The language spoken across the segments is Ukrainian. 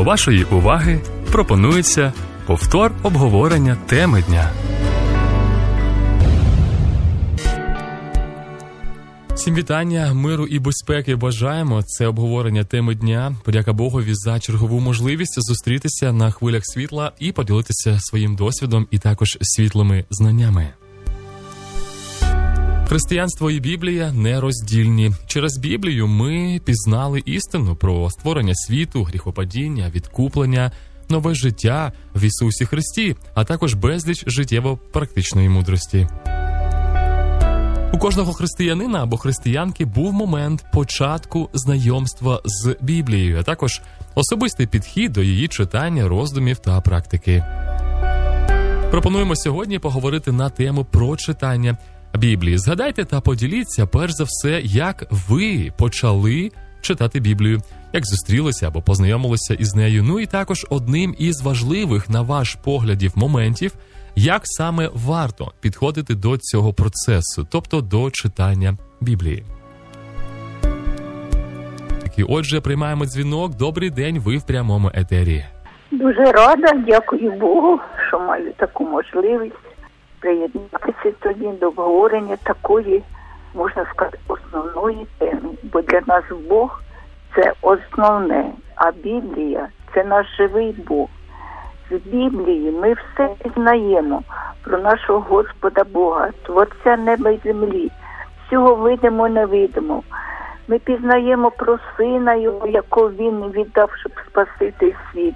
До вашої уваги пропонується повтор обговорення теми дня. Всім вітання, миру і безпеки бажаємо. Це обговорення теми дня. Подяка Богові за чергову можливість зустрітися на хвилях світла і поділитися своїм досвідом і також світлими знаннями. Християнство і Біблія нероздільні. Через Біблію ми пізнали істину про створення світу, гріхопадіння, відкуплення, нове життя в Ісусі Христі, а також безліч життєво-практичної мудрості. У кожного християнина або християнки був момент початку знайомства з Біблією, а також особистий підхід до її читання, роздумів та практики. Пропонуємо сьогодні поговорити на тему про читання Біблії. Згадайте та поділіться, перш за все, як ви почали читати Біблію, як зустрілися або познайомилися із нею. Ну і також одним із важливих, на ваш поглядів, моментів, як саме варто підходити до цього процесу, тобто до читання Біблії. Отже, приймаємо дзвінок. Добрий день, ви в прямому етері. Дуже рада, дякую Богу, що маю таку можливість приєднатися тоді до обговорення такої, можна сказати, основної теми. Бо для нас Бог – це основне, а Біблія – це наш живий Бог. З Біблії ми все пізнаємо про нашого Господа Бога, Творця неба і землі, всього видимо і невидимо. Ми пізнаємо про Сина Його, якого Він віддав, щоб спасити світ.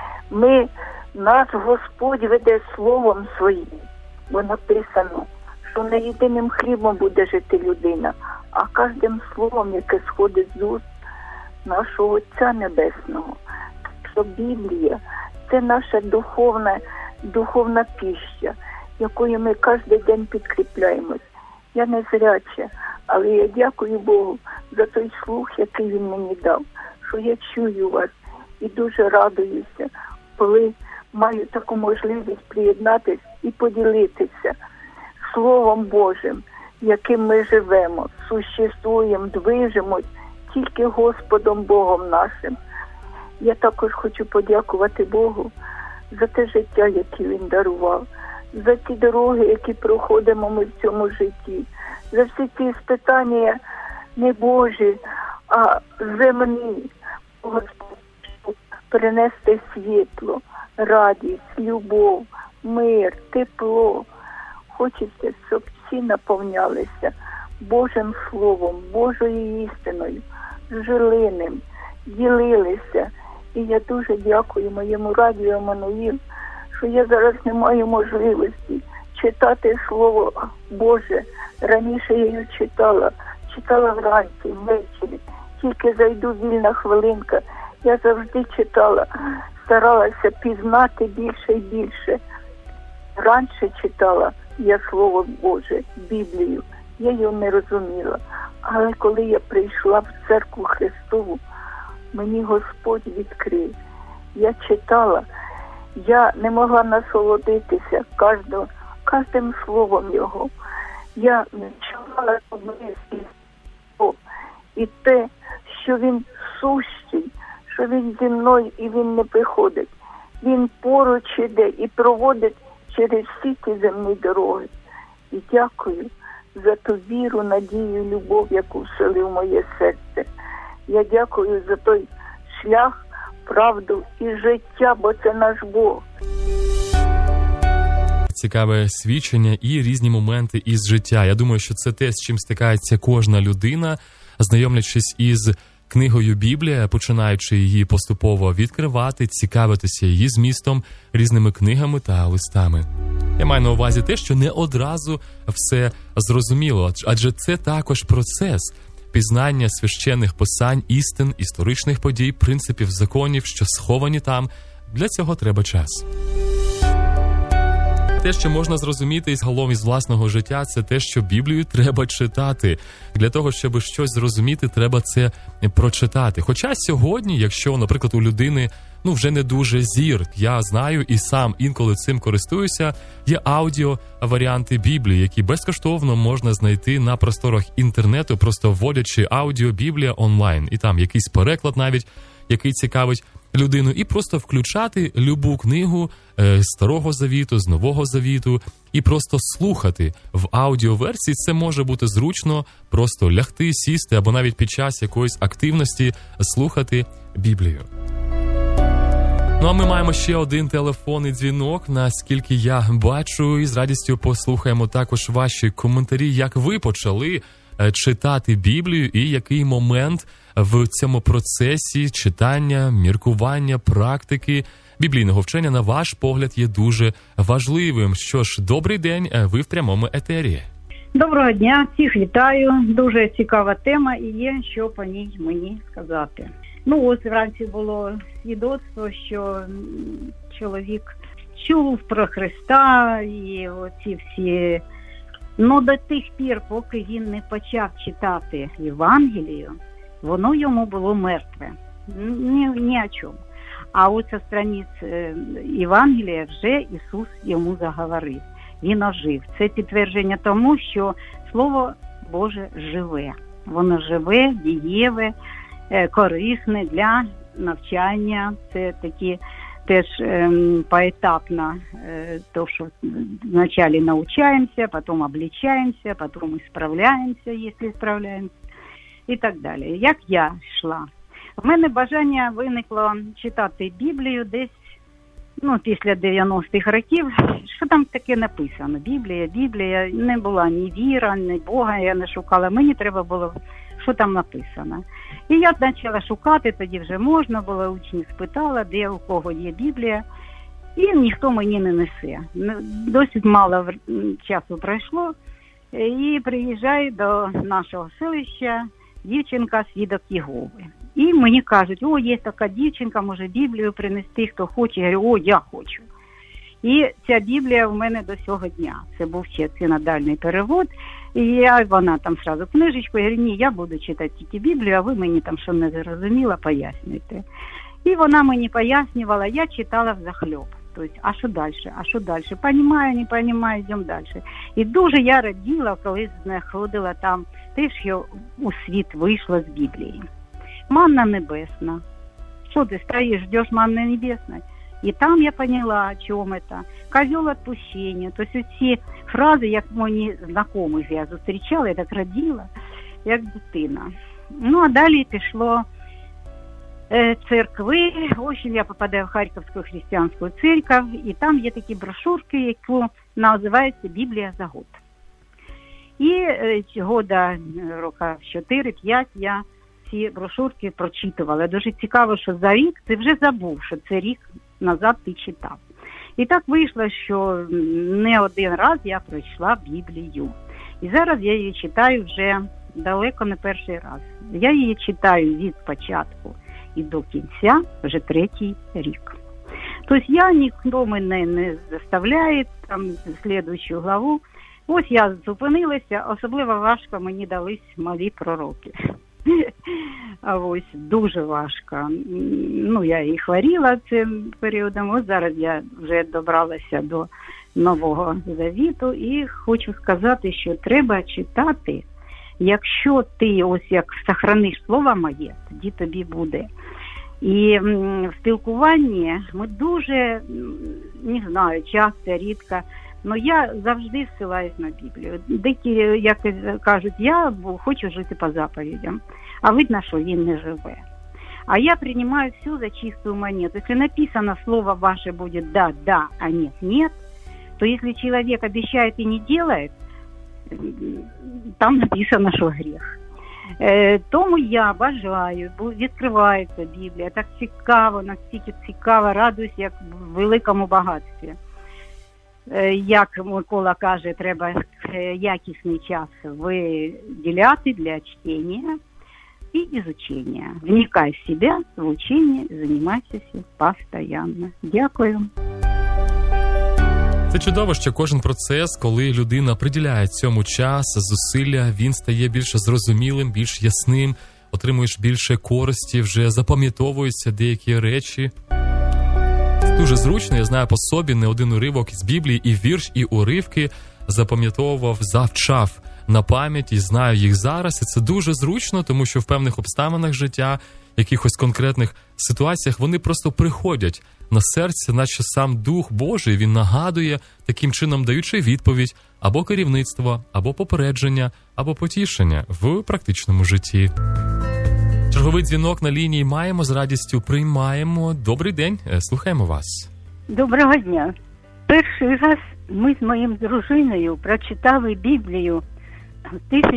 Нас Господь веде Словом Своїм, бо написано, що не єдиним хлібом буде жити людина, а кожним словом, яке сходить з уст нашого Отця Небесного. Що Біблія – це наша духовна пища, якою ми кожен день підкріпляємось. Я не зряча, але я дякую Богу за той слух, який Він мені дав, що я чую вас і дуже радуюся, коли маю таку можливість приєднатися і поділитися Словом Божим, яким ми живемо, существуємо, движемось тільки Господом Богом нашим. Я також хочу подякувати Богу за те життя, яке Він дарував, за ті дороги, які проходимо ми в цьому житті, за всі ті спитання не Божі, а земні, Господь, принести світло, радість, любов, мир, тепло. Хочеться, щоб всі наповнялися Божим Словом, Божою істиною, жили ним, ділилися. І я дуже дякую моєму радіо Еммануїл, що я зараз не маю можливості читати Слово Боже. Раніше я його читала вранці, ввечері. Тільки зайду вільна хвилинка, я завжди читала, старалася пізнати більше і більше. Раніше читала я Слово Боже, Біблію, я його не розуміла. Але коли я прийшла в церкву Христову, мені Господь відкрив. Я читала, я не могла насолодитися кожним словом Його. Я відчувала близькість і те, що Він сущий, що Він зі мною і Він не приходить. Він поруч іде і проводить через всі ті земні дороги. І дякую за ту віру, надію, любов, яку вселив моє серце. Я дякую за той шлях, правду і життя, бо це наш Бог. Цікаве свідчення і різні моменти із життя. Я думаю, що це те, з чим стикається кожна людина, знайомлячись із книгою Біблія, починаючи її поступово відкривати, цікавитися її змістом, різними книгами та листами. Я маю на увазі те, що не одразу все зрозуміло, адже це також процес пізнання священних писань, істин, історичних подій, принципів, законів, що сховані там. Для цього треба час. Те, що можна зрозуміти загалом із власного життя, це те, що Біблію треба читати. Для того, щоб щось зрозуміти, треба це прочитати. Хоча сьогодні, якщо, наприклад, у людини вже не дуже зір, я знаю і сам інколи цим користуюся, є аудіо-варіанти Біблії, які безкоштовно можна знайти на просторах інтернету, просто вводячи аудіо Біблія онлайн. І там якийсь переклад навіть який цікавить людину, і просто включати любу книгу з Старого Завіту, з Нового Завіту, і просто слухати в аудіоверсії. Це може бути зручно, просто лягти, сісти, або навіть під час якоїсь активності слухати Біблію. Ну а ми маємо ще один телефонний дзвінок, наскільки я бачу, і з радістю послухаємо також ваші коментарі, як ви почали читати Біблію і який момент в цьому процесі читання, міркування, практики біблійного вчення, на ваш погляд, є дуже важливим. Що ж, добрий день, ви в прямому етері. Доброго дня, всіх вітаю. Дуже цікава тема і є, що по ній мені сказати. Ну, ось вранці було свідоцтво, що чоловік чув про Христа і оці всі... Ну, до тих пір, поки він не почав читати Євангелію, воно йому було мертве. Ні о чому. А ось со страниць Євангелія вже Ісус йому заговорив. Він ожив. Це підтвердження тому, що Слово Боже живе. Воно живе, дієве, корисне для навчання. Це такі теж поетапно, то, що вначале навчаємося, потім обличаємося, потім справляємося, якщо справляємося, і так далі. Як я йшла? В мене бажання виникло читати Біблію десь, після 90-х років. Що там таке написано? Біблія, не була ні віра, ні Бога, я не шукала. Мені треба було, що там написано. І я почала шукати, тоді вже можна було, учнів спитала, де у кого є Біблія. І ніхто мені не несе. Досить мало часу пройшло. І приїжджаю до нашого селища дівчинка свідок Єгови. І мені кажуть, є така дівчинка, може Біблію принести, хто хоче. Я говорю, я хочу. І ця Біблія в мене до цього дня. Це був ще синодальний перевод. І вона там сразу книжечку, я говорю, ні, я буду читати тільки Біблію, а ви мені там, що не зрозуміла, пояснюйте. І вона мені пояснювала, я читала взахльоб. Тобто, а що далі? Понімаю, не понімаю, йдемо далі. І дуже я раділа, коли знаходила там те, що у світ вийшло з Біблії. Манна небесна. Що ти стоїш, ждеш манни небесної? І там я поняла, о чому це. Козел відпущення. Тобто ці фрази, як мені знайомих я зустрічала, я так раділа, як дитина. Ну, а далі пішло церкви. Ось я попадаю в Харківську християнську церкву, і там є такі брошурки, які називаються «Біблія за год». І года, рока 4-5 я ці брошурки прочитувала. Дуже цікаво, що за рік ти вже забув, що це рік назад ти читав. І так вийшло, що не один раз я пройшла Біблію. І зараз я її читаю вже далеко не перший раз. Я її читаю від початку і до кінця вже 3-й рік. Тобто ніхто мене не заставляє, там, слідуючу главу. Ось я зупинилася, особливо важко мені дались малі пророки. А ось дуже важко. Я і хворіла цим періодом, ось зараз я вже добралася до Нового Завіту і хочу сказати, що треба читати, якщо ти ось як сохраниш слово моє, тоді тобі буде. І в спілкуванні ми дуже, не знаю, часто, рідко, я завжди ссилаюсь на Біблію. Деякі, як кажуть, я хочу жити по заповідям, а видно, що він не живе. А я приймаю все за чистую монету. Если написано, слово ваше будет «да», «да», а «нет», «нет», то если человек обещает и не делает, там написано, що гріх. Тому я бажаю, відкривається Біблія, так цікаво, настільки цікаво, радуюсь, як в великому багатстві. Як Микола каже, треба якісний час виділяти для чтення і ізучення. Вникай в себе, в учення, займайся постійно. Дякую. Це чудово, що кожен процес, коли людина приділяє цьому час, зусилля, він стає більш зрозумілим, більш ясним, отримуєш більше користі, вже запам'ятовуються деякі речі. Це дуже зручно, я знаю по собі не один уривок із Біблії, і вірш, і уривки запам'ятовував, завчав на пам'ять і знаю їх зараз. І це дуже зручно, тому що в певних обставинах життя, якихось конкретних ситуаціях, вони просто приходять на серце, наче сам Дух Божий, він нагадує, таким чином даючи відповідь або керівництво, або попередження, або потішення в практичному житті. Черговий дзвінок на лінії маємо, з радістю приймаємо. Добрий день, слухаємо вас. Доброго дня. Перший раз ми з моїм дружиною прочитали Біблію в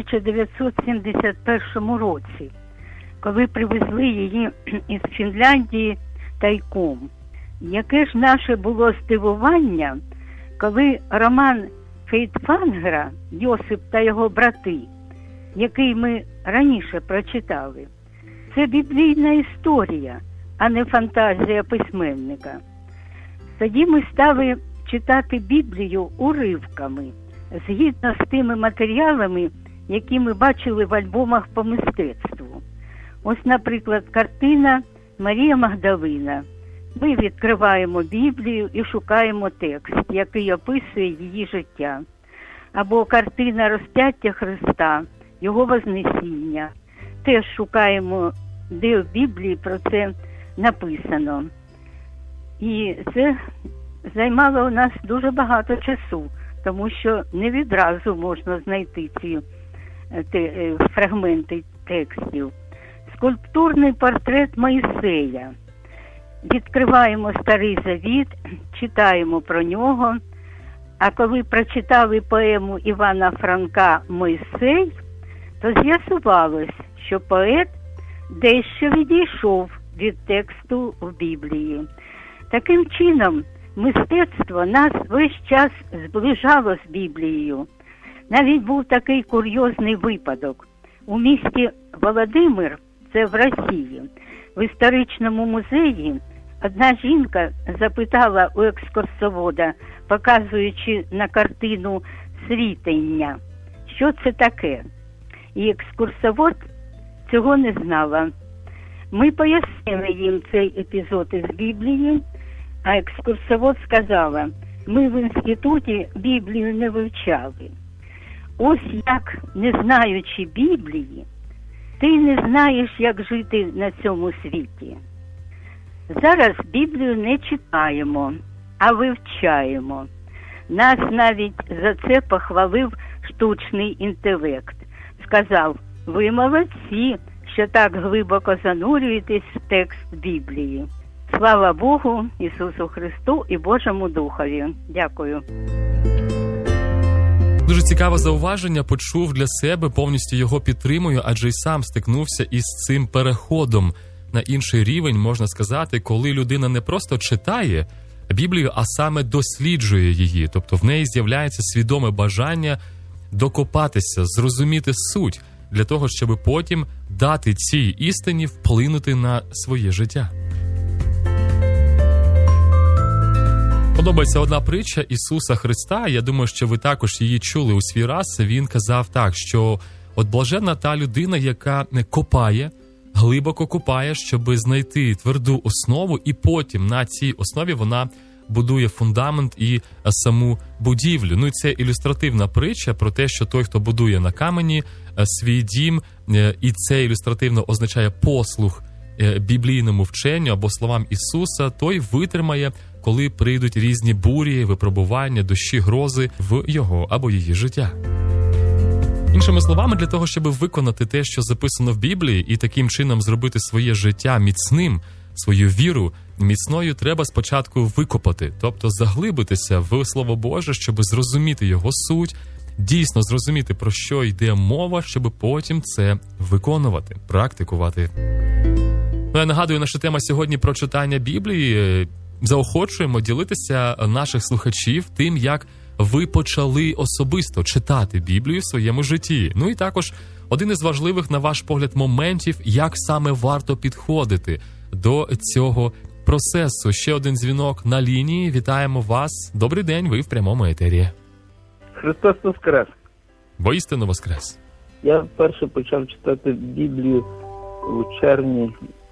1971 році, коли привезли її із Фінляндії тайком. Яке ж наше було здивування, коли роман Фейтфангера «Йосип та його брати», який ми раніше прочитали, це біблійна історія, а не фантазія письменника. Тоді ми стали читати Біблію уривками, згідно з тими матеріалами, які ми бачили в альбомах по мистецтву. Ось, наприклад, картина «Марія Магдалина». Ми відкриваємо Біблію і шукаємо текст, який описує її життя. Або картина «Розп'яття Христа», його Вознесіння. Теж шукаємо, де в Біблії про це написано. І це займало у нас дуже багато часу, тому що не відразу можна знайти ці фрагменти текстів. Скульптурний портрет Мойсея. Відкриваємо Старий Завіт, читаємо про нього, а коли прочитали поему Івана Франка «Мойсей», то з'ясувалось, що поет дещо відійшов від тексту в Біблії. Таким чином, мистецтво нас весь час зближало з Біблією. Навіть був такий курйозний випадок. У місті Володимир, це в Росії, в історичному музеї одна жінка запитала у екскурсовода, показуючи на картину «Світення», що це таке. І екскурсовод цього не знала. Ми пояснили їм цей епізод із Біблії, а екскурсовод сказала, ми в інституті Біблію не вивчали. Ось як, не знаючи Біблії, ти не знаєш, як жити на цьому світі. Зараз Біблію не читаємо, а вивчаємо. Нас навіть за це похвалив штучний інтелект. Сказав, ви молодці, що так глибоко занурюєтесь в текст Біблії. Слава Богу, Ісусу Христу і Божому Духові. Дякую. Дуже цікаве зауваження, почув для себе, повністю його підтримую, адже й сам стикнувся із цим переходом на інший рівень, можна сказати, коли людина не просто читає Біблію, а саме досліджує її. Тобто в неї з'являється свідоме бажання докопатися, зрозуміти суть, для того, щоб потім дати цій істині вплинути на своє життя. Подобається одна притча Ісуса Христа, я думаю, що ви також її чули у свій раз. Він казав так, що от блаженна та людина, яка не копає, глибоко копає, щоб знайти тверду основу, і потім на цій основі вона будує фундамент і саму будівлю. Ну і це ілюстративна притча про те, що той, хто будує на камені свій дім, і це ілюстративно означає послух біблійному вченню або словам Ісуса, той витримає, коли прийдуть різні бурі, випробування, дощі, грози в його або її життя. Іншими словами, для того, щоб виконати те, що записано в Біблії, і таким чином зробити своє життя міцним, свою віру міцною, треба спочатку викопати, тобто заглибитися в Слово Боже, щоб зрозуміти його суть, дійсно зрозуміти, про що йде мова, щоб потім це виконувати, практикувати. Ну, я нагадую, наша тема сьогодні про читання Біблії. Заохочуємо ділитися наших слухачів тим, як ви почали особисто читати Біблію в своєму житті. Ну і також один із важливих, на ваш погляд, моментів, як саме варто підходити до цього процесу. Ще один дзвінок на лінії. Вітаємо вас. Добрий день, ви в прямому етері. Христос Воскрес! Воістину Воскрес! Я вперше почав читати Біблію у червні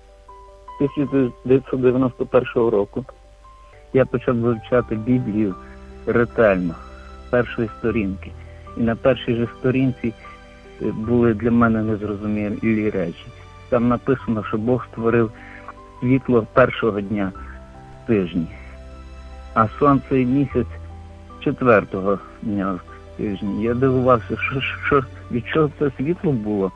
1991 року. Я почав вивчати Біблію ретельно, з першої сторінки. І на першій же сторінці були для мене незрозумілі речі. Там написано, що Бог створив світло першого дня в тижні, а сонце і місяць четвертого дня в тижні. Я дивувався, що від чого це світло було.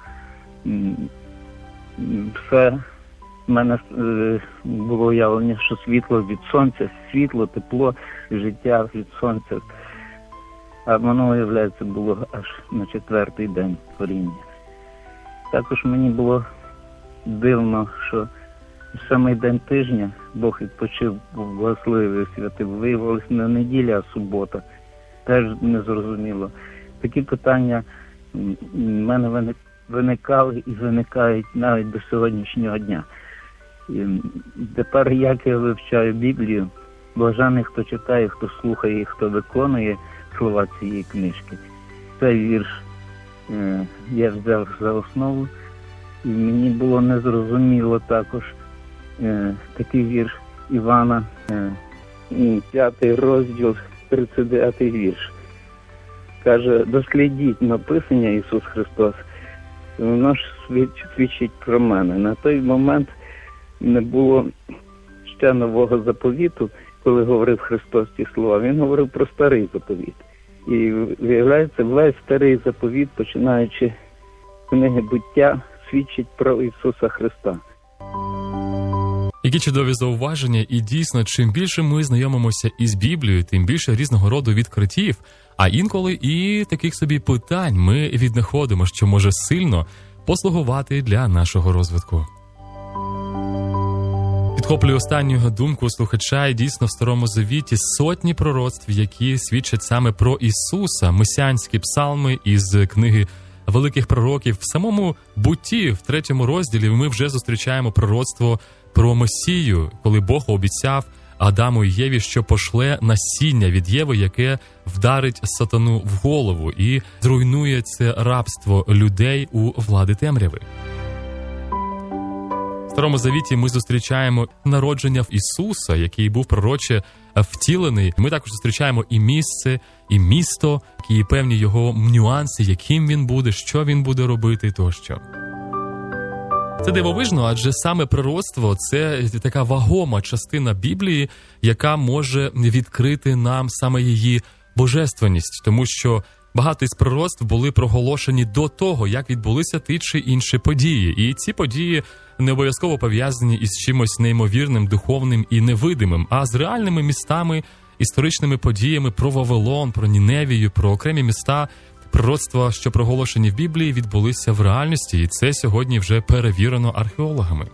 Все в мене було уявлення, що світло від сонця, світло, тепло, життя від сонця. А воно, виявляється, було аж на четвертий день творіння. Також мені було дивно, що в самий день тижня Бог відпочив, благословив святив. Виявилось не неділя, а субота. Теж незрозуміло. Такі питання в мене виникали і виникають навіть до сьогоднішнього дня. І тепер, як я вивчаю Біблію, блажений, хто читає, хто слухає і хто виконує слова цієї книжки. Цей вірш я взяв за основу, і мені було незрозуміло також такий вірш Івана, 5 розділ, 39 вірш. Каже, дослідіть написання Ісус Христос, воно ж свідчить про мене. На той момент не було ще нового заповіту, коли говорив Христос ці слова. Він говорив про старий заповіт. І виявляється, весь старий заповіт, починаючи з книги Буття, свідчить про Ісуса Христа. Які чудові зауваження, і дійсно, чим більше ми знайомимося із Біблією, тим більше різного роду відкриттів, а інколи і таких собі питань ми віднаходимо, що може сильно послугувати для нашого розвитку. Підхоплюю останню думку слухача, і дійсно в Старому Завіті сотні пророцтв, які свідчать саме про Ісуса, месіанські псалми із книги великих пророків. В самому Бутті, в 3 розділі, ми вже зустрічаємо пророцтво про Месію, коли Бог обіцяв Адаму і Єві, що пошле насіння від Єви, яке вдарить сатану в голову і зруйнує це рабство людей у влади темряви. В Старому Завіті ми зустрічаємо народження в Ісуса, який був пророче втілений. Ми також зустрічаємо і місце, і місто, і певні його нюанси, яким він буде, що він буде робити тощо. Це дивовижно, адже саме пророцтво – це така вагома частина Біблії, яка може відкрити нам саме її божественність, тому що багато із пророцтв були проголошені до того, як відбулися ті чи інші події. І ці події не обов'язково пов'язані із чимось неймовірним, духовним і невидимим, а з реальними містами, історичними подіями про Вавилон, про Ніневію, про окремі міста. Пророцтва, що проголошені в Біблії, відбулися в реальності, і це сьогодні вже перевірено археологами.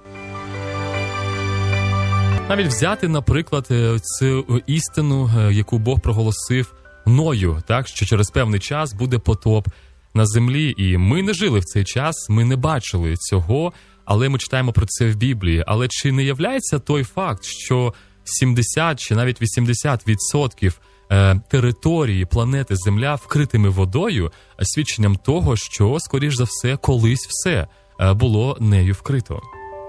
Навіть взяти, наприклад, цю істину, яку Бог проголосив Ною, так, що через певний час буде потоп на землі. І ми не жили в цей час, ми не бачили цього, але ми читаємо про це в Біблії. Але чи не являється той факт, що 70 чи навіть 80% території планети Земля вкритими водою, свідченням того, що, скоріш за все, колись все було нею вкрито.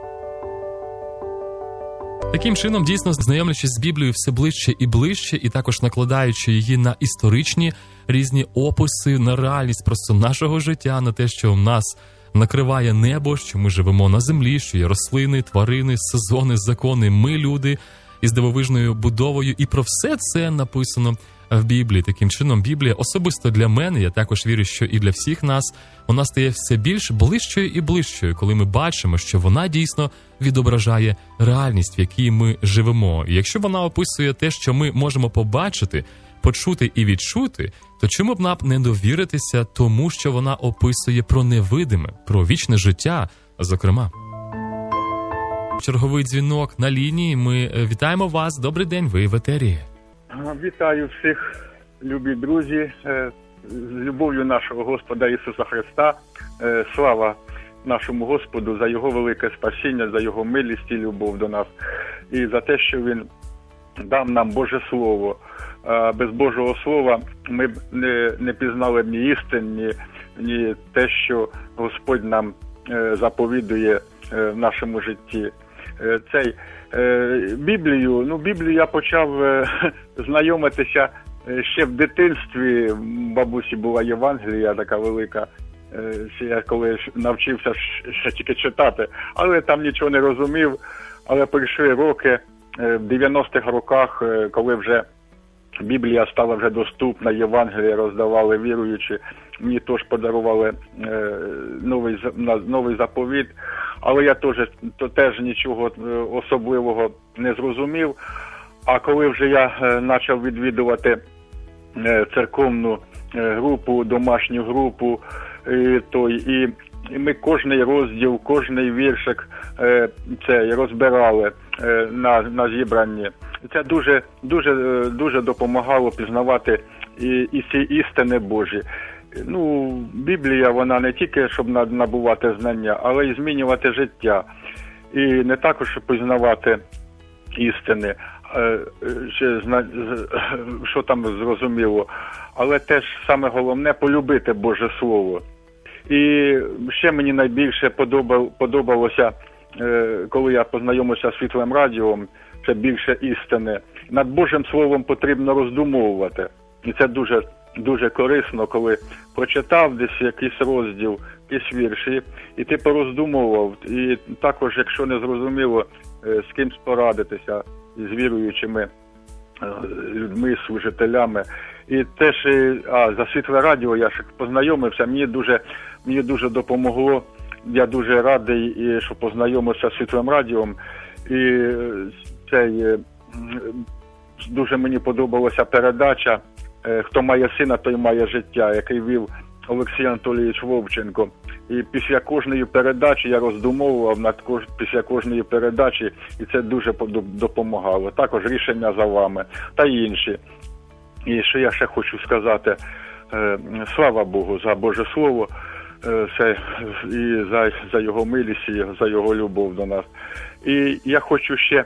Таким чином, дійсно, знайомлячись з Біблією все ближче і ближче, і також накладаючи її на історичні різні описи, на реальність просто нашого життя, на те, що нас накриває небо, що ми живемо на землі, що є рослини, тварини, сезони, закони, ми люди із дивовижною будовою, і про все це написано в Біблії. Таким чином, Біблія особисто для мене, я також вірю, що і для всіх нас, вона стає все більш ближчою і ближчою, коли ми бачимо, що вона дійсно відображає реальність, в якій ми живемо. І якщо вона описує те, що ми можемо побачити, почути і відчути, то чому б нам не довіритися тому, що вона описує про невидиме, про вічне життя, зокрема. Черговий дзвінок на лінії. Ми вітаємо вас. Добрий день, ви в етері. Вітаю всіх, любі друзі, з любов'ю нашого Господа Ісуса Христа. Слава нашому Господу за Його велике спасіння, за Його милість і любов до нас. І за те, що Він дав нам Боже Слово. Без Божого Слова ми б не пізнали ні істин, ні те, що Господь нам заповідує в нашому житті. Біблію я почав знайомитися ще в дитинстві бабусі була Євангелія така велика, я коли навчився ще тільки читати, але там нічого не розумів, але прийшли роки, в 90-х роках, коли вже Біблія стала вже доступна, Євангелія роздавали віруючі, мені теж подарували новий заповіт, але я теж нічого особливого не зрозумів. А коли вже я почав відвідувати церковну групу, домашню групу, і ми кожний розділ, кожний віршик розбирали на зібранні. Це дуже допомагало пізнавати і ці істини Божі. Біблія, вона не тільки, щоб набувати знання, але й змінювати життя. І не також, щоб пізнавати істини, що там зрозуміло, але теж саме головне полюбити Боже Слово. І ще мені найбільше подобалося, коли я познайомився з Світлим Радіом, це більше істини. Над Божим Словом потрібно роздумовувати. І це дуже корисно, коли прочитав десь якийсь розділ, якісь вірші, і ти пороздумував. І також, якщо не зрозуміло, з кимсь порадитися, з віруючими людьми, служителями. І теж за Світле Радіо я ж познайомився, мені дуже допомогло. Я дуже радий, що познайомився з Світлим Радіом. І дуже мені подобалася передача «Хто має сина, той має життя», який вів Олексій Анатолійович Вовченко. І після кожної передачі я роздумовував після кожної передачі, і це дуже допомагало. Також «Рішення за вами» та інші. І що я ще хочу сказати, слава Богу за Боже Слово, і за Його милість, і за Його любов до нас. І я хочу ще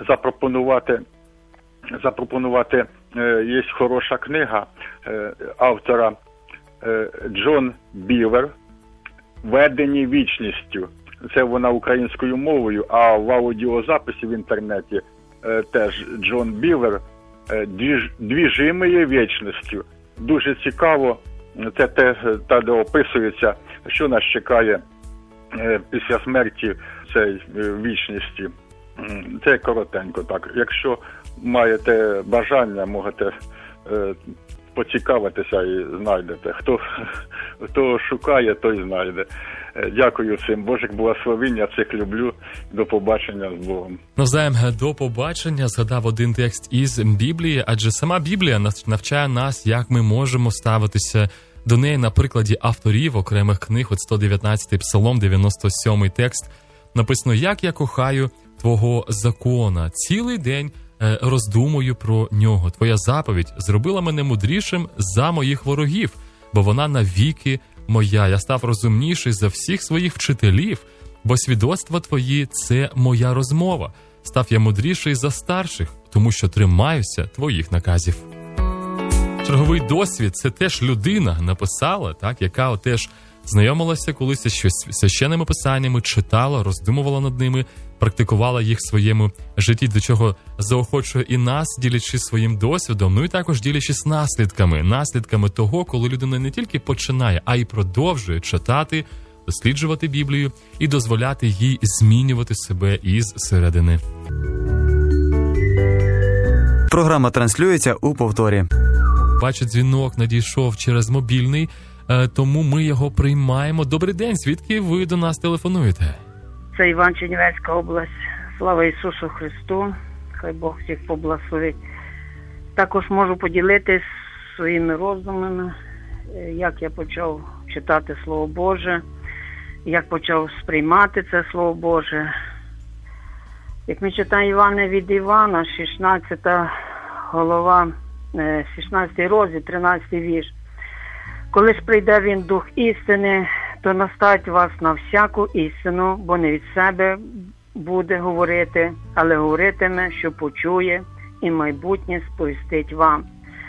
запропонувати, є хороша книга автора Джон Бівер «Ведені вічністю». Це вона українською мовою, а в аудіозаписі в інтернеті теж Джон Бівер «Двіжимої вічністю». Дуже цікаво, це те, де описується, що нас чекає після смерті цієї вічності. Це коротенько так. Якщо маєте бажання, можете поцікавитися і знайдете. Хто шукає, той знайде. Дякую всім. Божих благословіння, цих люблю. До побачення з Богом. Навзаєм, до побачення. Згадав один текст із Біблії, адже сама Біблія навчає нас, як ми можемо ставитися до неї на прикладі авторів окремих книг. От 119-й Псалом, 97-й текст. Написано: «Як я кохаю Твого закона, цілий день роздумую про нього. Твоя заповідь зробила мене мудрішим за моїх ворогів, бо вона навіки моя. Я став розумніший за всіх своїх вчителів, бо свідоцтва Твої – це моя розмова. Став я мудріший за старших, тому що тримаюся Твоїх наказів». Черговий досвід – це теж людина написала, так, яка теж знайомилася колись з священними писаннями, читала, роздумувала над ними, практикувала їх в своєму житті, до чого заохочує і нас, ділячись своїм досвідом, ну і також ділячись наслідками того, коли людина не тільки починає, а й продовжує читати, досліджувати Біблію і дозволяти їй змінювати себе із середини. Програма транслюється у повторі. Бачу, дзвінок надійшов через мобільний, тому ми його приймаємо. Добрий день, звідки ви до нас телефонуєте? Це Іван, Чернівецька область. Слава Ісусу Христу. Хай Бог всіх поблагословить. Також можу поділитись своїми роздумами, як я почав читати Слово Боже, як почав сприймати це Слово Боже. Як ми читаємо Івана від Івана, 16 глава, 16 розділ, 13 вірш. «Коли ж прийде він Дух істини, то наставить вас на всяку істину, бо не від себе буде говорити, але говоритиме, що почує, і майбутнє сповістить вам».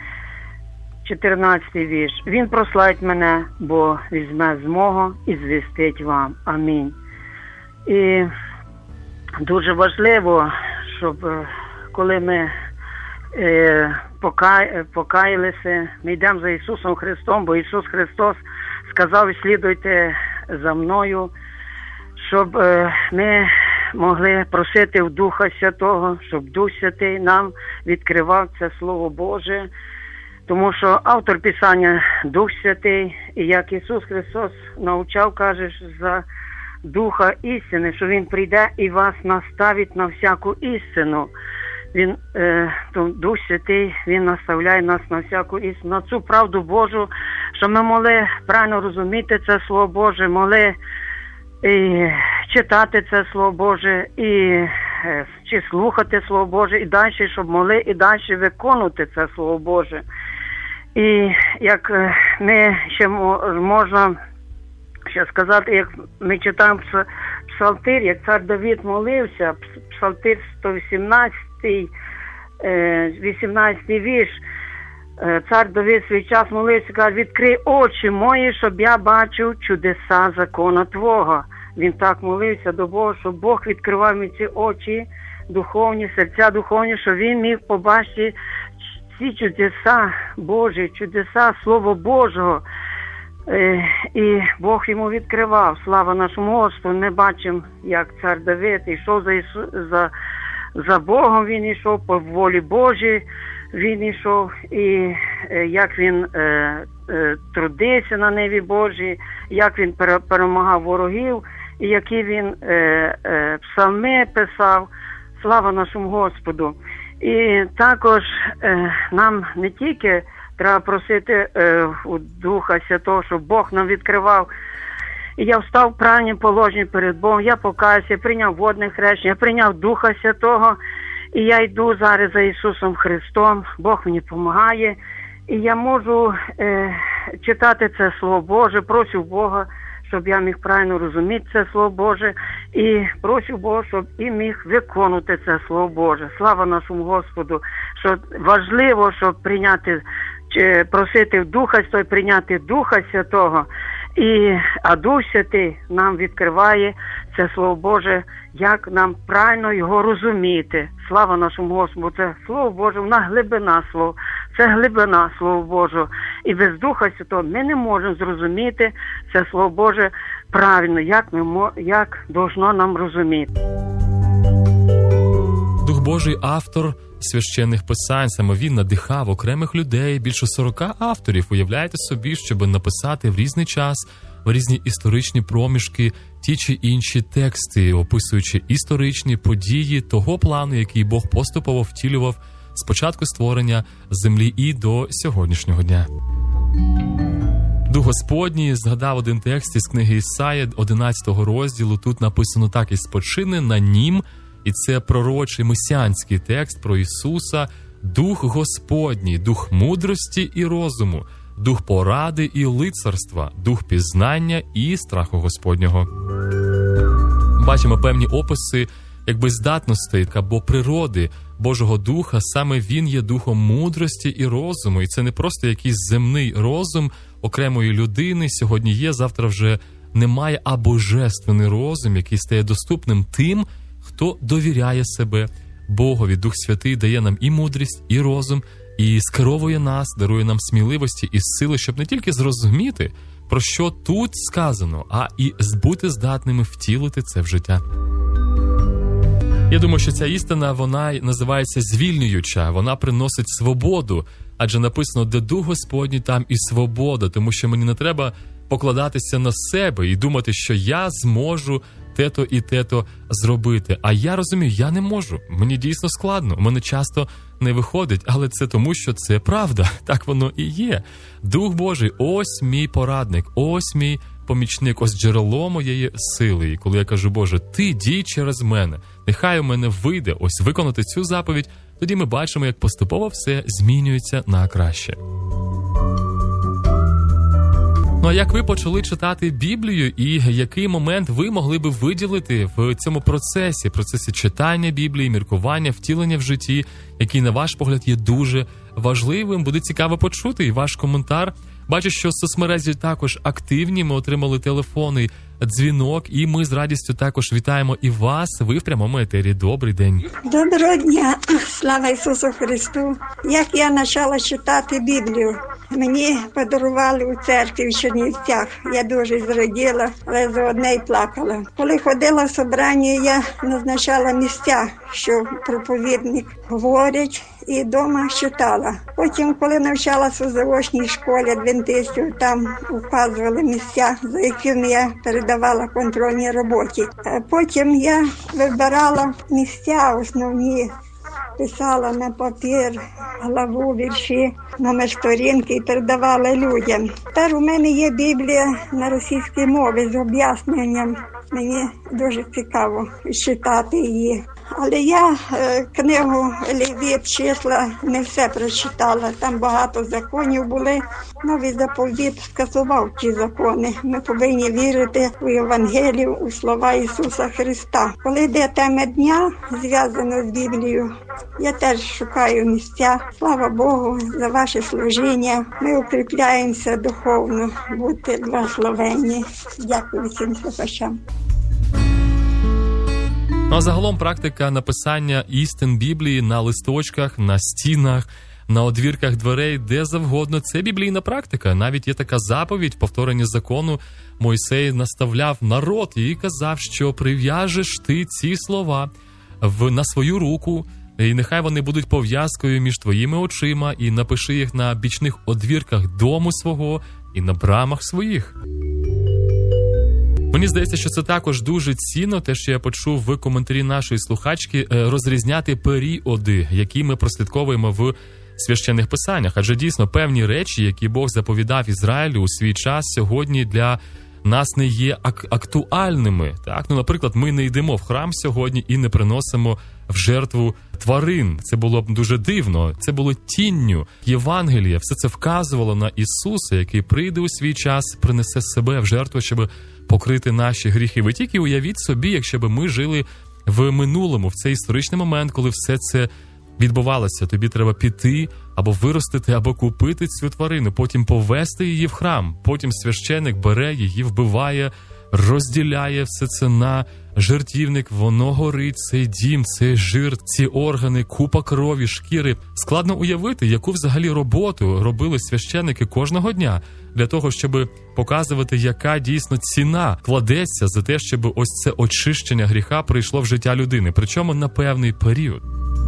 14 вірш. «Він прославить мене, бо візьме з мого і звістить вам». Амінь. І дуже важливо, щоб коли ми покаялися, ми йдемо за Ісусом Христом, бо Ісус Христос сказав, слідуйте за мною, щоб ми могли просити в Духа Святого, щоб Дух Святий нам відкривав це Слово Боже, тому що автор Писання Дух Святий, і як Ісус Христос навчав, каже, за Духа істини, що Він прийде і вас наставить на всяку істину. Він, Дух Святий, Він наставляє нас на всяку істину, на цю правду Божу, що ми могли правильно розуміти це Слово Боже, могли і читати це Слово Боже, і чи слухати Слово Боже, і далі, щоб могли і далі виконувати це Слово Боже. І як ми ще можна ще сказати, як ми читаємо псалтир, як цар Давид молився, псалтир 118, 18 вірш, цар Давид свій час молився, каже, відкрий очі мої, щоб я бачив чудеса закона Твого. Він так молився до Бога, щоб Бог відкривав мені ці очі духовні, серця духовні, щоб він міг побачити ці чудеса Божі, чудеса Слова Божого. І Бог йому відкривав. Слава нашому Господу. Ми бачимо, як цар Давид йшов за Богом, він йшов по волі Божій, він йшов, і як він трудився на небі Божій, як він перемагав ворогів, і які він псалми писав. Слава нашому Господу. І також нам не тільки треба просити у Духа Святого, щоб Бог нам відкривав. І я встав в правильному положенні перед Богом, я покаюся, я прийняв водне хрещення, я прийняв Духа Святого, і я йду зараз за Ісусом Христом, Бог мені допомагає, і я можу читати це Слово Боже, прошу Бога, щоб я міг правильно розуміти це Слово Боже, і прошу Бога, щоб і міг виконувати це Слово Боже. Слава нашому Господу, що важливо, щоб прийняти, просити в Духа Святого, прийняти Духа Святого, а Дух Святий нам відкриває це Слово Боже, як нам правильно його розуміти. Слава нашому Господу, це Слово Боже, вона глибина Слова, це глибина Слова Божого. І без Духа Святого ми не можемо зрозуміти це Слово Боже правильно, як должно нам розуміти. Дух Божий автор священних писань, саме він надихав окремих людей, більше 40 авторів. Уявляєте собі, щоб написати в різний час, в різні історичні проміжки ті чи інші тексти, описуючи історичні події того плану, який Бог поступово втілював з початку створення землі і до сьогоднішнього дня. Дух Господній згадав один текст із книги Ісая, 11 розділу. Тут написано так: «І спочине на нім», і це пророчий месіанський текст про Ісуса, Дух Господній, Дух мудрості і розуму, Дух поради і лицарства, Дух пізнання і страху Господнього. Бачимо певні описи якби здатностей або природи Божого Духа. Саме Він є Духом мудрості і розуму. І це не просто якийсь земний розум окремої людини. Сьогодні є, завтра вже немає, а божественний розум, який стає доступним тим, хто довіряє себе Богові. Дух Святий дає нам і мудрість, і розум, і скеровує нас, дарує нам сміливості і сили, щоб не тільки зрозуміти, про що тут сказано, а і бути здатними втілити це в життя. Я думаю, що ця істина, вона називається звільнююча, вона приносить свободу, адже написано, де Дух Господній, там і свобода, тому що мені не треба покладатися на себе і думати, що я зможу те-то і те-то зробити. А я розумію, я не можу. Мені дійсно складно. У мене часто не виходить, але це тому, що це правда. Так воно і є. Дух Божий, ось мій порадник, ось мій помічник, ось джерело моєї сили. І коли я кажу, Боже, Ти дій через мене, нехай у мене вийде ось виконати цю заповідь, тоді ми бачимо, як поступово все змінюється на краще. Ну а як ви почали читати Біблію і який момент ви могли би виділити в цьому процесі читання Біблії, міркування, втілення в житті, який, на ваш погляд, є дуже важливим? Буде цікаво почути і ваш коментар. Бачу, що соцмережі також активні, ми отримали телефони дзвінок, і ми з радістю також вітаємо і вас. Ви в прямому етері. Добрий день. Доброго дня, слава Ісусу Христу. Як я почала читати Біблію, мені подарували у церкві в Чернівцях. Я дуже зраділа, але за одне й плакала. Коли ходила в собрання, я назначала місця, що проповідник говорить, і вдома читала. Потім, коли навчалася у заочній школі адвентистів, там указували місця, за якими я передавала контрольній роботі. Потім я вибирала місця основні, писала на папір, главу, вірші, номер сторінки і передавала людям. Тепер у мене є Біблія на російській мові з об'ясненням. Мені дуже цікаво читати її. Але я книгу Левіт, числа не все прочитала. Там багато законів були. Новий заповіт скасував ті закони. Ми повинні вірити у Євангелію, у слова Ісуса Христа. Коли йде тема дня, зв'язана з Біблією, я теж шукаю місця. Слава Богу за ваше служіння. Ми укріпляємося духовно. Будьте благословенні. Дякую всім слухачам. Ну, а загалом практика написання істин Біблії на листочках, на стінах, на одвірках дверей, де завгодно – це біблійна практика. Навіть є така заповідь, повторення закону. Мойсей наставляв народ і казав, що прив'яжеш ти ці слова на свою руку, і нехай вони будуть пов'язкою між твоїми очима, і напиши їх на бічних одвірках дому свого і на брамах своїх. Мені здається, що це також дуже цінно, те, що я почув в коментарі нашої слухачки, розрізняти періоди, які ми прослідковуємо в священних писаннях. Адже дійсно певні речі, які Бог заповідав Ізраїлю у свій час, сьогодні для нас не є актуальними. Так? Ну, наприклад, ми не йдемо в храм сьогодні і не приносимо в жертву тварин. Це було б дуже дивно. Це було тінню Євангелія. Все це вказувало на Ісуса, який прийде у свій час, принесе себе в жертву, щоб покрити наші гріхи. Ви тільки уявіть собі, якщо б ми жили в минулому, в цей історичний момент, коли все це відбувалося. Тобі треба піти, або виростити, або купити цю тварину, потім повести її в храм. Потім священик бере її, вбиває, розділяє все це на жертівник, воно горить, цей дім, цей жир, ці органи, купа крові, шкіри. Складно уявити, яку взагалі роботу робили священики кожного дня для того, щоб показувати, яка дійсно ціна кладеться за те, щоб ось це очищення гріха прийшло в життя людини, причому на певний період.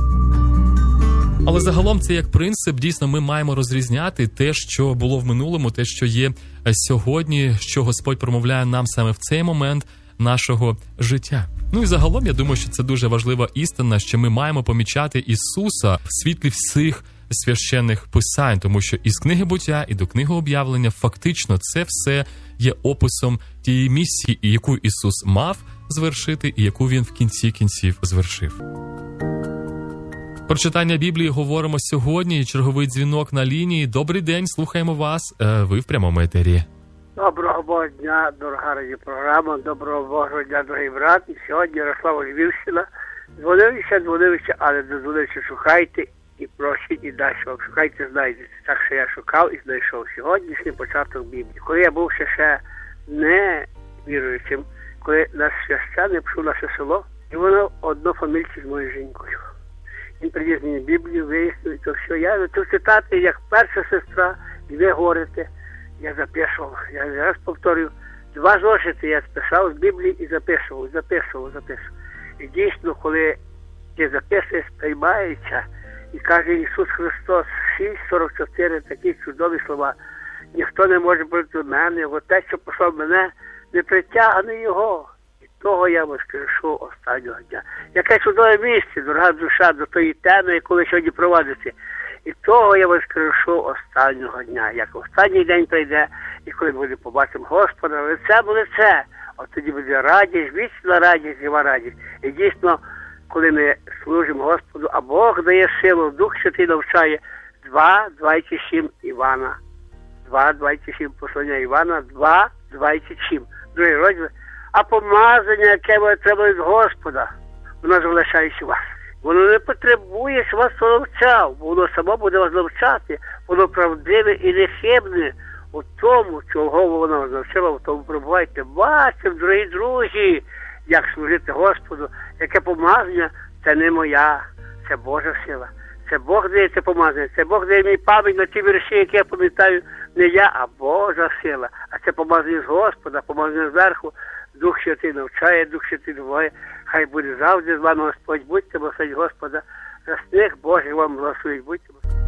Але загалом це як принцип, дійсно ми маємо розрізняти те, що було в минулому, те, що є сьогодні, що Господь промовляє нам саме в цей момент нашого життя. Ну і загалом, я думаю, що це дуже важлива істина, що ми маємо помічати Ісуса в світлі всіх священних писань, тому що із книги буття і до книги об'явлення фактично це все є описом тієї місії, яку Ісус мав звершити і яку Він в кінці кінців звершив. Про читання Біблії говоримо сьогодні. Черговий дзвінок на лінії. Добрий день, слухаємо вас. Ви в прямому етері. Доброго дня, дорога радіопрограма. Доброго Божого дня, дорогий брат. І сьогодні Ярослава Львівщина. Дзвонився, але дозвонився, шукайте і просіть, і далі. Шукайте, знайдете. Так що я шукав і знайшов. Сьогоднішній початок Біблії. Коли я був ще не віруючим, коли наш священник пішов в наше село, і воно однофамільці з моєю жінкою. Він приніс мені Біблію, вияснив, то все. Я хотів читати, як перша сестра, і ви говорите, я записував. Я зараз повторюю, 2 зошити я списав з Біблії і записував. І дійсно, коли ті записи сприймаються, і каже Ісус Христос, 6:44, такі чудові слова, ніхто не може проти мене, бо те, що послав мене, не притягне його. Того я воскрешу останнього дня. Яке чудове місце, дорога душа, до тої теми, яку ви сьогодні проводите. І того я воскрешу останнього дня. Як останній день прийде, і коли ми побачимо Господа лице в лице, от тоді буде радість, вічна радість, жива радість. І дійсно, коли ми служимо Господу, а Бог дає силу, Дух Святий навчає 2:27 Івана. 2:27 послання Івана, 2:27. Другий розділ. А помазання, яке треба від Господа, воно залишається у вас. Воно не потребує, що вас навчав, бо воно само буде вас навчати. Воно правдиве і нехибне. у тому, чого вона вас навчила, в тому перебувайте. Бачимо, дорогі друзі, як служити Господу, яке помазання, це не моя, це Божа сила. Це Бог дає це помазання, це Бог дає мені пам'ять на ті вірші, які я пам'ятаю, не я, а Божа сила. А це помазання з Господа, помазання зверху. Дух Святий навчає, Дух Святий буває. Хай буде завжди з вами Господь. Будьте благословені Господа. Рясних Божих вам благословить. Будьте благословені.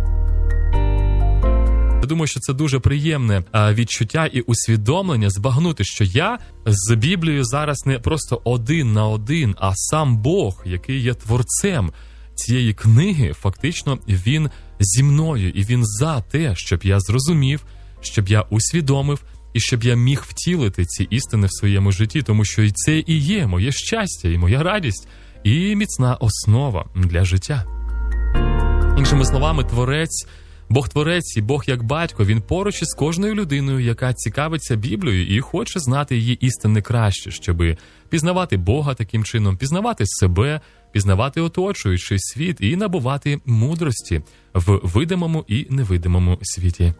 Я думаю, що це дуже приємне відчуття і усвідомлення збагнути, що я з Біблією зараз не просто один на один, а сам Бог, який є творцем цієї книги, фактично він зі мною, і він за те, щоб я зрозумів, щоб я усвідомив, і щоб я міг втілити ці істини в своєму житті, тому що і це і є моє щастя, і моя радість, і міцна основа для життя. Іншими словами, Бог-творець і Бог як батько, він поруч із кожною людиною, яка цікавиться Біблією і хоче знати її істини краще, щоб пізнавати Бога таким чином, пізнавати себе, пізнавати оточуючий світ і набувати мудрості в видимому і невидимому світі.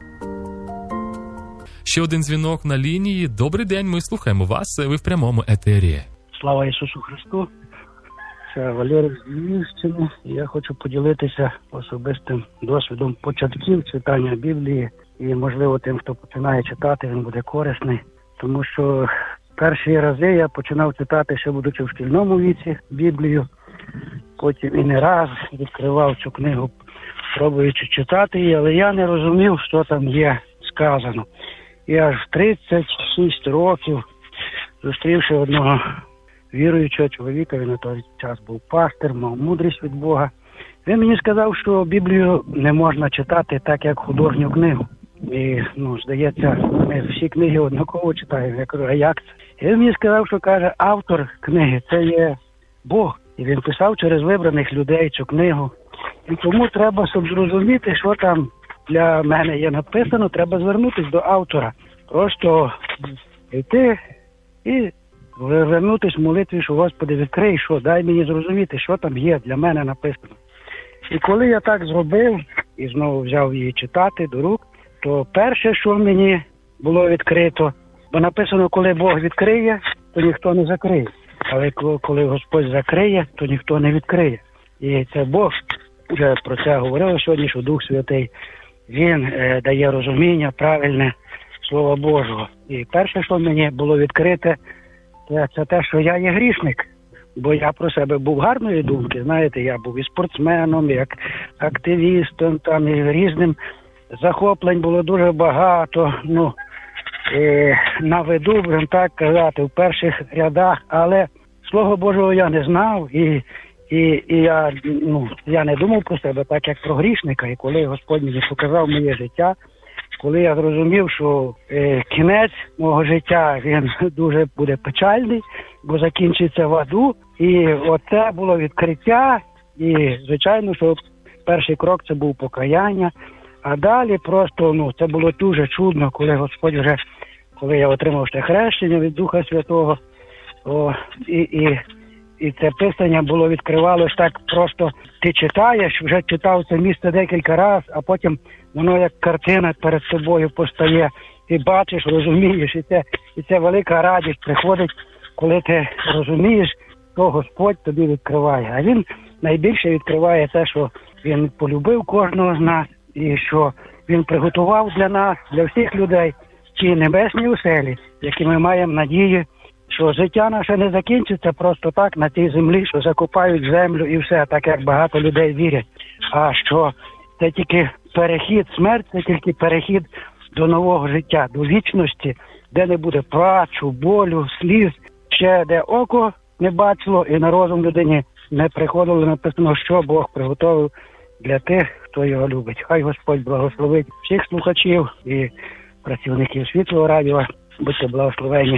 Ще один дзвінок на лінії. Добрий день, ми слухаємо вас, ви в прямому етері. Слава Ісусу Христу! Це Валерій з Львівщини. Я хочу поділитися особистим досвідом початків читання Біблії. І, можливо, тим, хто починає читати, він буде корисний. Тому що перші рази я починав читати, ще будучи в шкільному віці, Біблію. Потім і не раз відкривав цю книгу, пробуючи читати її, але я не розумів, що там є сказано. І аж в 36 років, зустрівши одного віруючого чоловіка, він на той час був пастир, мав мудрість від Бога. Він мені сказав, що Біблію не можна читати так, як художню книгу. І, здається, ми всі книги однаково читаємо. Я кажу, а як це? І він мені сказав, що, каже, автор книги – це є Бог. І він писав через вибраних людей цю книгу. І тому треба, щоб зрозуміти, що там для мене є написано, треба звернутися до автора. Просто йти і звернутися в молитві, що Господи, відкрий, що, дай мені зрозуміти, що там є для мене написано. І коли я так зробив, і знову взяв її читати до рук, то перше, що мені було відкрито, бо написано, коли Бог відкриє, то ніхто не закриє. Але коли Господь закриє, то ніхто не відкриє. І це Бог, вже про це говорив сьогодні, що Дух Святий, Він дає розуміння, правильне Слова Божого. І перше, що мені було відкрите, це те, що я є грішник. Бо я про себе був гарної думки, знаєте, я був і спортсменом, і як активістом, там, і різним захоплень було дуже багато, на виду, будемо так казати, в перших рядах, але Слова Божого я не знав, і я не думав про себе так, як про грішника. І коли Господь мені показав моє життя, коли я зрозумів, що кінець мого життя, він дуже буде печальний, бо закінчиться в аду, і оце було відкриття, і, звичайно, що перший крок – це був покаяння, а далі просто, це було дуже чудно, коли Господь вже, коли я отримав ще хрещення від Духа Святого, і це писання було, відкривалось так просто, ти читаєш, вже читав це місце декілька разів, а потім воно як картина перед тобою постає, ти бачиш, розумієш, і це велика радість приходить, коли ти розумієш, що Господь тобі відкриває. А Він найбільше відкриває те, що Він полюбив кожного з нас, і що Він приготував для нас, для всіх людей, ті небесні оселі, які ми маємо надії, що життя наше не закінчиться просто так на цій землі, що закопають землю і все, так як багато людей вірять. А що це тільки перехід, смерть – це тільки перехід до нового життя, до вічності, де не буде плачу, болю, сліз, ще де око не бачило і на розум людині не приходило, написано, що Бог приготовив для тих, хто його любить. Хай Господь благословить всіх слухачів і працівників Світлого радіо. Будьте благословені.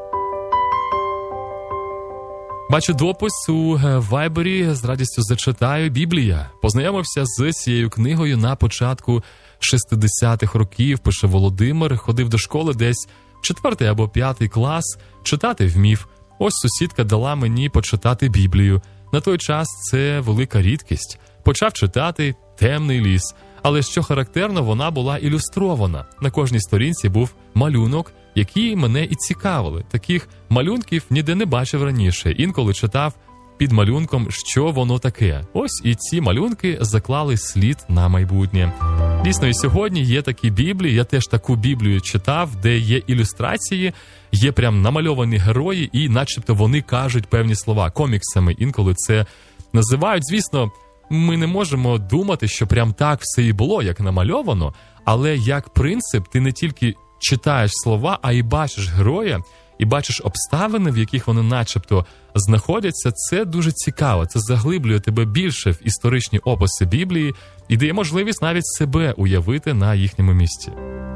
Бачу допис у Вайбері, з радістю зачитаю. Біблія. Познайомився з цією книгою на початку 60-х років, пише Володимир. Ходив до школи десь 4 або 5 клас, читати вмів. Ось сусідка дала мені почитати Біблію. На той час це велика рідкість. Почав читати «Темний ліс», Але що характерно, вона була ілюстрована. На кожній сторінці був малюнок, які мене і цікавили. Таких малюнків ніде не бачив раніше. Інколи читав під малюнком, що воно таке. Ось і ці малюнки заклали слід на майбутнє. Дійсно, і сьогодні є такі Біблії, я теж таку Біблію читав, де є ілюстрації, є прям намальовані герої, і начебто вони кажуть певні слова. Коміксами інколи це називають. Звісно, ми не можемо думати, що прям так все і було, як намальовано, але як принцип ти не тільки читаєш слова, а й бачиш героя, і бачиш обставини, в яких вони начебто знаходяться. Це дуже цікаво, це заглиблює тебе більше в історичні описи Біблії і дає можливість навіть себе уявити на їхньому місці.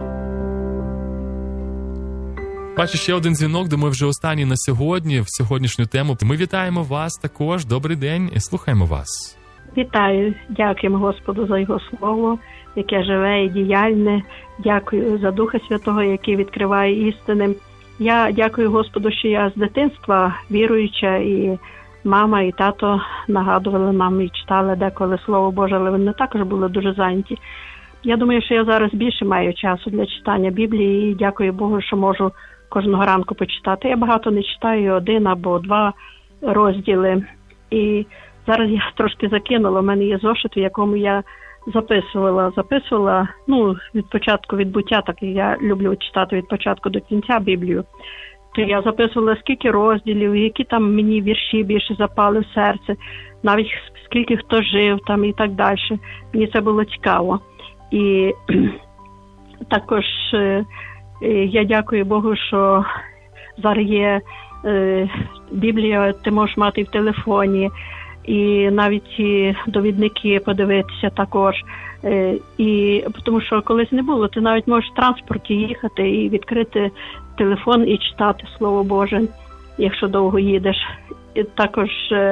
Бачу, ще один дзвінок, думаю, вже останній на сьогодні, в сьогоднішню тему. Ми вітаємо вас також, добрий день, і слухаємо вас. Вітаю, дякуємо Господу за Його Слово, яке живе і діяльне. Дякую за Духа Святого, який відкриває істини. Я дякую Господу, що я з дитинства віруюча, і мама, і тато нагадували нам і читали деколи Слово Боже, але вони також були дуже зайняті. Я думаю, що я зараз більше маю часу для читання Біблії, і дякую Богу, що можу кожного ранку почитати. Я багато не читаю, 1 або 2 розділи. І зараз я трошки закинула, у мене є зошит, в якому я записувала, від початку, від буття, так і я люблю читати від початку до кінця Біблію. То я записувала, скільки розділів, які там мені вірші більше запали в серце, навіть скільки хто жив там і так далі. Мені це було цікаво. І також я дякую Богу, що зараз є Біблія, ти можеш мати в телефоні, і навіть і довідники подивитися також. І тому що колись не було, ти навіть можеш в транспорті їхати і відкрити телефон і читати Слово Боже, якщо довго їдеш. І також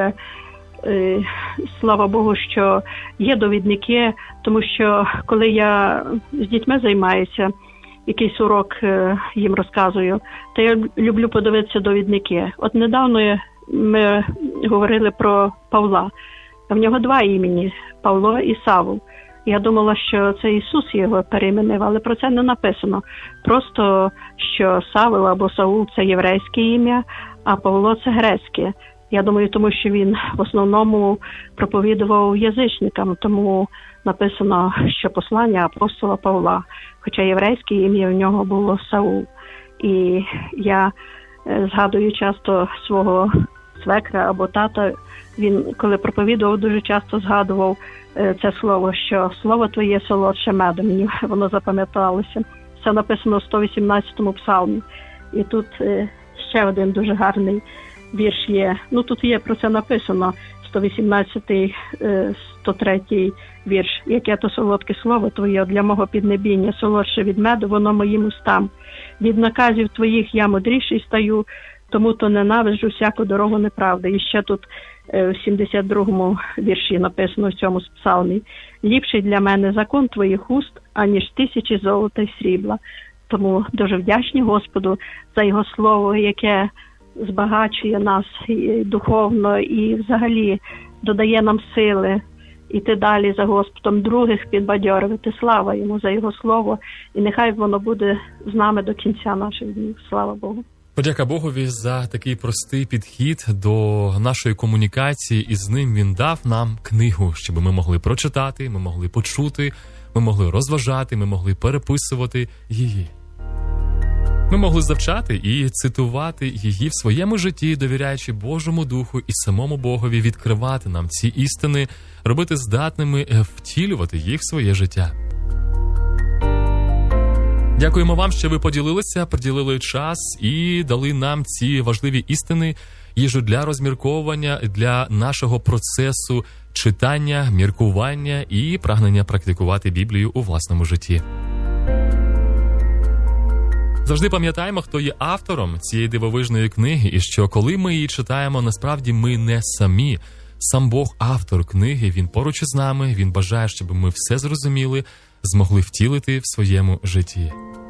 слава Богу, що є довідники, тому що коли я з дітьми займаюся, якийсь урок їм розказую, то я люблю подивитися довідники. От недавно ми говорили про Павла. В нього 2 імені – Павло і Савл. Я думала, що це Ісус його перейменив, але про це не написано. Просто, що Савл або Саул – це єврейське ім'я, а Павло – це грецьке. Я думаю, тому що він в основному проповідував язичникам, тому написано, що послання апостола Павла, хоча єврейське ім'я в нього було Саул. І я згадую часто свого свекра або тата, він, коли проповідував, дуже часто згадував це слово, що слово твоє солодше меду, мені воно запам'яталося. Це написано в 118-му псалмі. І тут ще один дуже гарний вірш є. Тут є про це написано, 118-й, 103-й вірш. Яке то солодке слово твоє для мого піднебіння, солодше від меду, воно моїм устам. Від наказів твоїх я мудріший стаю, тому то ненавиджу всяку дорогу неправди. І ще тут в 72-му вірші написано в цьому псалмі. Ліпший для мене закон твоїх уст, аніж 1000 золота й срібла. Тому дуже вдячні Господу за Його Слово, яке збагачує нас і духовно і взагалі додає нам сили іти далі за Господом, других підбадьорювати. Слава Йому за Його Слово, і нехай воно буде з нами до кінця наших днів. Слава Богу. Подяка Богові за такий простий підхід до нашої комунікації, і з ним Він дав нам книгу, щоб ми могли прочитати, ми могли почути, ми могли розважати, ми могли переписувати її. Ми могли завчати і цитувати її в своєму житті, довіряючи Божому Духу і самому Богові відкривати нам ці істини, робити здатними втілювати їх в своє життя. Дякуємо вам, що ви поділилися, приділили час і дали нам ці важливі істини, їжу для розмірковування, для нашого процесу читання, міркування і прагнення практикувати Біблію у власному житті. Завжди пам'ятаємо, хто є автором цієї дивовижної книги, і що коли ми її читаємо, насправді ми не самі. Сам Бог – автор книги, Він поруч із нами, Він бажає, щоб ми все зрозуміли, змогли втілити в своєму житті.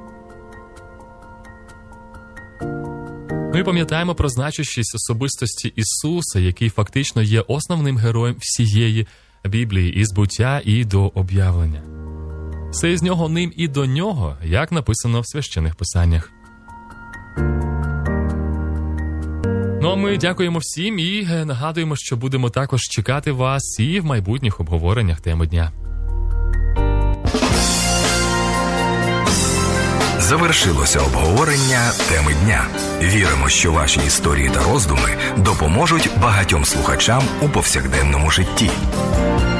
Ми пам'ятаємо про значущість особистості Ісуса, який фактично є основним героєм всієї Біблії, із буття і до об'явлення. Все із нього, ним і до нього, як написано в священних писаннях. Ну а ми дякуємо всім і нагадуємо, що будемо також чекати вас і в майбутніх обговореннях теми дня. Завершилося обговорення теми дня. Віримо, що ваші історії та роздуми допоможуть багатьом слухачам у повсякденному житті.